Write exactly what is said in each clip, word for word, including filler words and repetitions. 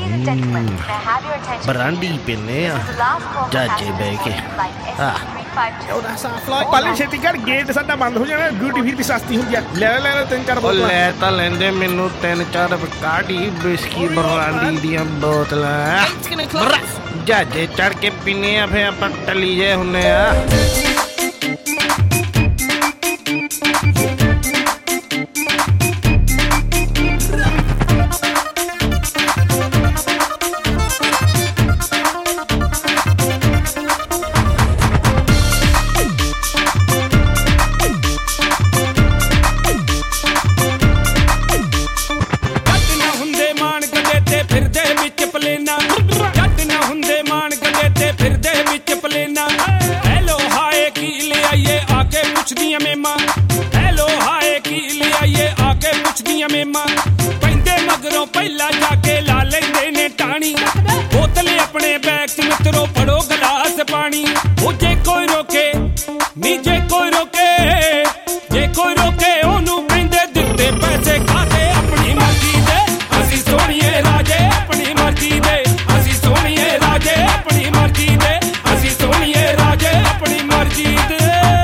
brandy ਪੀਨੇ ਆ ਚਾਚੇ ਬਹਿ ਕੇ ਆ ਉਹਦਾ ਸਾਫ ਲਾ ਪਾਲੀ ਛੇਤੀ ਕਰ ਗੇਟ ਸਾਡਾ ਬੰਦ ਹੋ ਜਾਣਾ ਡਿਊਟੀ ਫਿਰ ਵੀ ਸਸਤੀ ਹੁੰਦੀ ਆ ਲੈ ਲੈ ਲੈ ਤਿੰਨ ਚਾਰ ਬੋਤਲਾਂ ਲੈ ਤਾਂ ਲੈਂਦੇ ਮੈਨੂੰ ਤਿੰਨ ਚਾਰ ਕਾਢੀ ਬਿਸਕੀ ਬਰਾਂਡੀ ਦੀਆਂ ਬੋਤਲਾਂ ਜਹਾਜੇ ਚੜ ਕੇ ਪੀਨੇ ਆ ਫਿਰ ਆਪਾਂ ਟੱਲੀ ਜੇ ਹੁੰਨੇ ਆ ਪਹਿਲਾਂ ਜਾ ਕੇ ਲਾ ਲੈਂਦੇ ਨੇ ਟਾਣੀ ਬੋਤਲ ਆਪਣੇ ਬੈਗ 'ਚ ਮਿੱਤਰੋ ਫੜੋ ਗਲਾਸ ਪਾਣੀ ਉਹ ਜੇ ਕੋਈ ਰੋਕੇ ਨੀ ਜੇ ਕੋਈ ਰੋਕੇ ਜੇ ਕੋਈ ਰੋਕੇ ਉਹਨੂੰ ਕਹਿੰਦੇ ਦਿੱਤੇ ਪੈਸੇ ਖਾਤੇ ਆਪਣੀ ਮਰਜ਼ੀ ਦੇ ਅਸੀਂ ਸੋਹਣੀਏ ਰਾਜੇ ਆਪਣੀ ਮਰਜ਼ੀ ਦੇ ਅਸੀਂ ਸੋਹਣੀਏ ਰਾਜੇ ਆਪਣੀ ਮਰਜ਼ੀ ਦੇ ਅਸੀਂ ਸੋਹਣੀਏ ਰਾਜੇ ਆਪਣੀ ਮਰਜ਼ੀ ਦੇ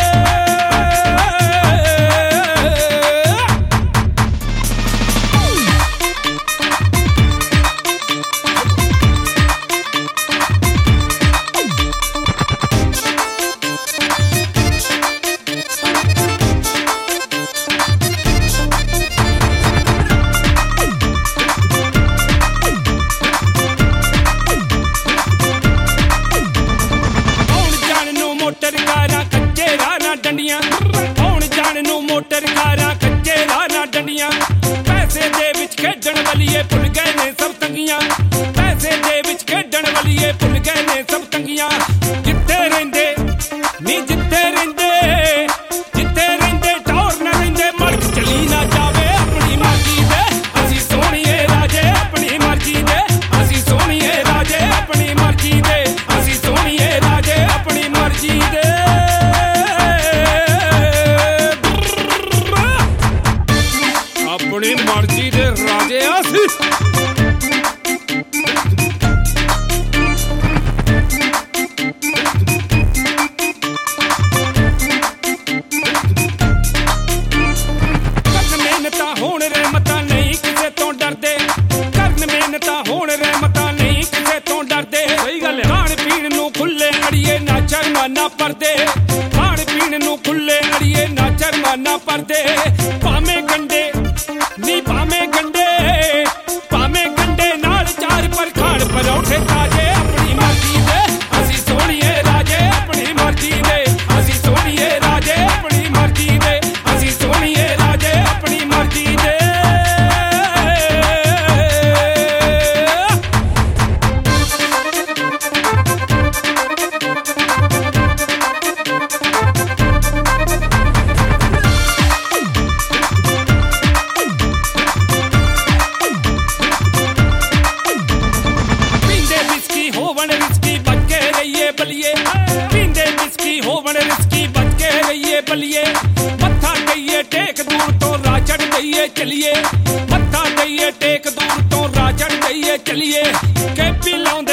ਆਉਣ ਜਾਣ ਨੂੰ ਮੋਟਰ ਕਾਰਾਂ ਕੱਚੇ ਰਾਹਾਂ ਡੰਡੀਆਂ ਪੈਸੇ ਦੇ ਵਿੱਚ ਖੇਡਣ ਵਾਲੀਏ ਭੁੱਲ ਗਏ ਨੇ ਸਭ ਤੰਗੀਆਂ ਪੈਸੇ ਦੇ ਵਿੱਚ ਖੇਡਣ ਵਾਲੀਏ ਭੁੱਲ ਗਏ ਨੇ ਸਭ ਤੰਗੀਆਂ ਜਿੱਥੇ ਰਹਿੰਦੇ ਨੀ ਜਿੱਥੇ ਰਹਿੰਦੇ ਜਿੱਥੇ ਰਹਿੰਦੇ ਟੌਰ ਨਾ ਰਹਿੰਦੇ ਮਰਕ ਚਲੀ ਨਾ ਜਾਵੇ ਆਪਣੀ ਮਰਜ਼ੀ ਦੇ ਅਸੀਂ ਸੋਹਣੀਏ ਰਾਜੇ ਆਪਣੀ ਮਰਜ਼ੀ ਦੇ ਅਸੀਂ ਸੋਹਣੀਏ ਰਾਜੇ ਆਪਣੀ ਮਰਜ਼ੀ ਦੇ ਅਸੀਂ ਸੋਹਣੀਏ ਰਾਜੇ ਆਪਣੀ ਮਰਜ਼ੀ ਦੇ ਆਪਣੀ ਮਰਜ਼ੀ ਦੇ ਰਾਜੇ ਅਸੀਂ ਕਰਨ ਮਿਹਨਤਾਂ ਹੋਣ ਰਹਿਮਤਾਂ ਨਹੀਂ ਕਿਸੇ ਤੋਂ ਡਰਦੇ ਕਰਨ ਮਿਹਨਤਾਂ ਹੋਣ ਰਹਿਮਤਾਂ ਨਹੀਂ ਕਿਸੇ ਤੋਂ ਡਰਦੇ ਸਹੀ ਗੱਲ ਹੈ ਖਾਣ ਪੀਣ ਨੂੰ ਖੁੱਲੇ ਅੜੀਏ ਨਾ ਸ਼ਰਮਾਨਾ ਪਰਦੇ ਖਾਣ ਪੀਣ ਨੂੰ ਖੁੱਲੇ ਅੜੀਏ ਨਾ ਸ਼ਰਮਾਨਾ ਪਰਦੇ ਭਾਵੇਂ ਗੰਡੇ ਨੀ ਭਾਵੇਂ ਗੰਡੇ ਭਾਵੇਂ ਗੰਡੇ ਨਾਲ ਚਾਰ ਪਰ ਖਾਣ ਪਰੌਂਠੇ ਤਾਜੇ ਆਪਣੀ ਮਰਜ਼ੀ ਦੇ ਅਸੀਂ ਸੋਹਣੀਏ ਰਾਜੇ ਆਪਣੀ ਮਰਜ਼ੀ ਦੇ ਅਸੀਂ ਸੋਹਣੀਏ ਰਾਜੇ ਆਪਣੀ ਮਰਜ਼ੀ ਦੇ ਅਸੀਂ ਸੋਹਣੀਏ ਰਾਜੇ ਆਪਣੀ ਮਰਜ਼ੀ ਦੇ ਪੀਂਦੇ ਵਿਸਕੀ ਹੋਵਣ ਰਿਸਕੀ ਬਚ ਕੇ ਰਹੀਏ ਬਲੀਏ ਮੱਥਾ ਦਈਏ ਟੇਕ ਦੂਰ ਤੋਂ ਰਾਹ ਚੜ ਦਈਏ ਚਲੀਏ ਮੱਥਾ ਦਈਏ ਟੇਕ ਦੂਰ ਤੋਂ ਰਾਹ ਚੜ ਦਈਏ ਚਲੀਏ ਕੈਪੀ ਲਾਉਂਦੇ